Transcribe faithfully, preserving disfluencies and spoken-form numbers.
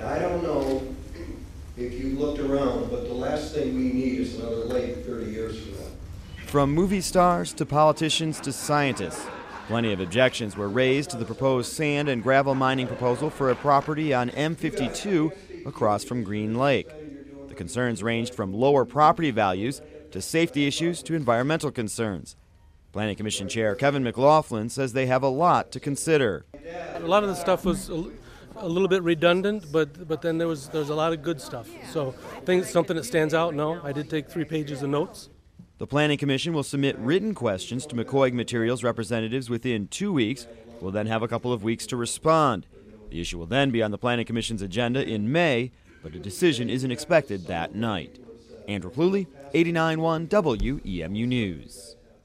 I don't know if you looked around, but the last thing we need is another lake thirty years from now. From movie stars to politicians to scientists, plenty of objections were raised to the proposed sand and gravel mining proposal for a property on M fifty-two across from Green Lake. The concerns ranged from lower property values to safety issues to environmental concerns. Planning Commission Chair Kevin McLaughlin says they have a lot to consider. A lot of the stuff was a, a little bit redundant, but but then there was there's a lot of good stuff. So things something that stands out. No, I did take three pages of notes. The Planning Commission will submit written questions to McCoig Materials representatives within two weeks. We'll then have a couple of weeks to respond. The issue will then be on the Planning Commission's agenda in May, but a decision isn't expected that night. Andrew Cluley, eighty-nine point one W E M U News.